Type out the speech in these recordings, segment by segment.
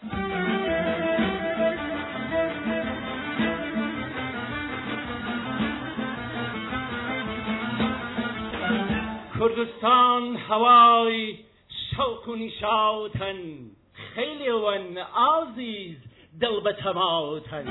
کردستان هوای شوق و نشاطن، خیلی ون عزیز دل به تماتن.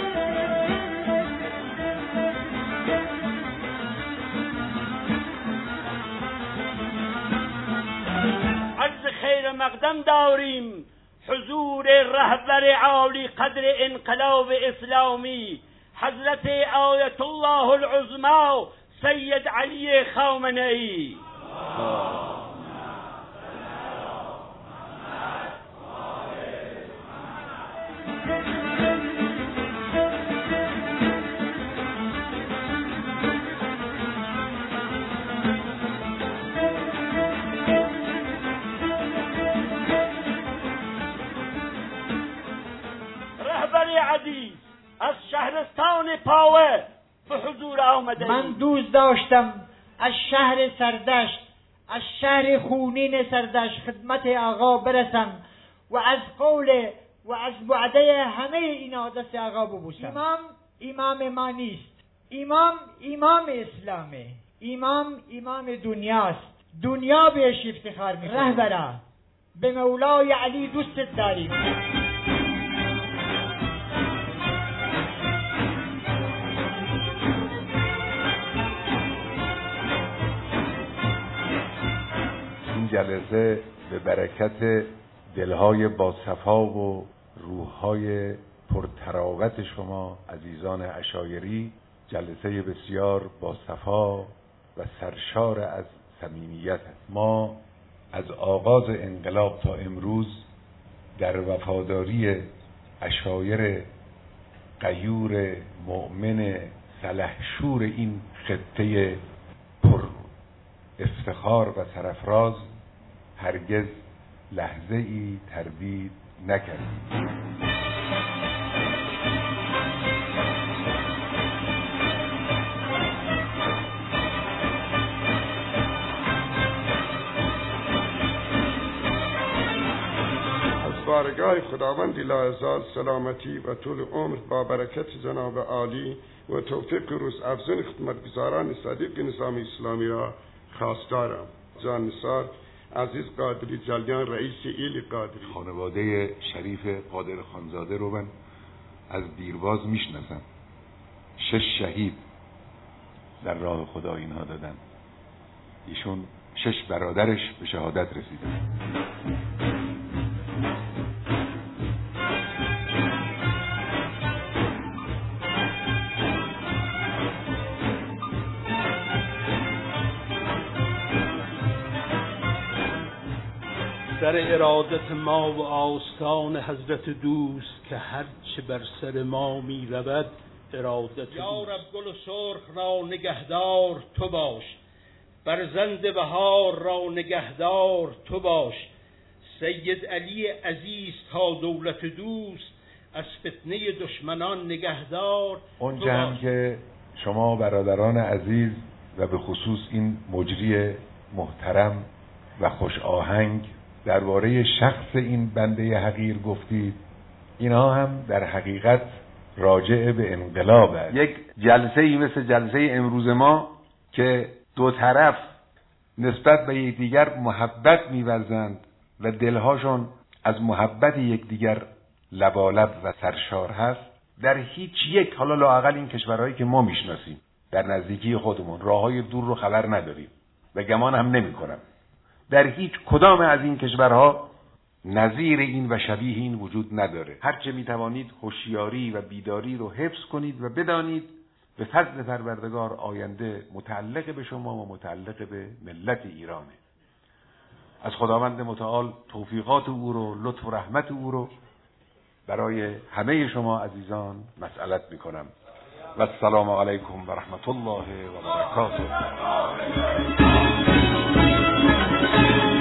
عرض خیر مقدم داریم حضور رهبر عالی قدر انقلاب اسلامی حضرت آیت الله العظمی سید علی خامنه‌ای. رهبر عزیز از شهرستان پاوه به حضور آمده. من دوست داشتم از شهر سردشت، از شهر خونین سردشت خدمت آقا برسم و از قول و از وعده همه اینا دست آقا ببوسم. امام ما نیست، امام اسلامه، امام دنیاست، دنیا بهش افتخار میکنه. رهبرا به مولای علی دوستت داریم. جلسه به برکت دلهای باصفا و روحهای پرتراوت شما عزیزان عشایری جلسه بسیار باصفا و سرشار از صمیمیت است. ما از آغاز انقلاب تا امروز در وفاداری عشایر غیور مؤمن سلحشور این خطه پر افتخار و سرافراز هرگز لحظه ای تردید نکردیم. از بارگاه خداوند لاعزال سلامتی و طول عمر با برکت جناب عالی و توفیق روز افزون خدمتگزاران صدیق نظام اسلامی را خواستارم. جان نثار عزیز قادری جلیان رئیس ایل قادری. خانواده شریف قادر خانزاده رو من از دیرباز میشناسم. 6 شهید در راه خدا اینها دادن. ایشون 6 برادرش به شهادت رسیدن. در ارادت ما و آستان حضرت دوست که هر چه بر سر ما می رود ارادت یا رب گل و سرخ را نگهدار تو باش، برزند بهار را نگهدار تو باش، سید علی عزیز تا دولت دوست از فتنه دشمنان نگهدار اون تو جمع باش. که شما برادران عزیز و به خصوص این مجری محترم و خوش آهنگ درباره شخص این بنده حقیر گفتید، اینها هم در حقیقت راجع به انقلاب است. یک جلسه ای مثل جلسه امروز ما که دو طرف نسبت به یکدیگر محبت می‌ورزند و دلهاشون از محبت یکدیگر لبالب و سرشار هست، در هیچ یک، حالا لااقل این کشورهایی که ما میشناسیم در نزدیکی خودمون، راههای دور رو خبر نداریم و گمان هم نمی‌کنم در هیچ کدام از این کشورها نظیر این و شبیه این وجود نداره. هرچه میتوانید هوشیاری و بیداری رو حفظ کنید و بدانید به فضل پروردگار آینده متعلق به شما و متعلق به ملت ایرانه. از خداوند متعال توفیقات او رو، لطف و رحمت او رو برای همه شما عزیزان مسئلت میکنم و السلام علیکم و رحمت الله و برکاته.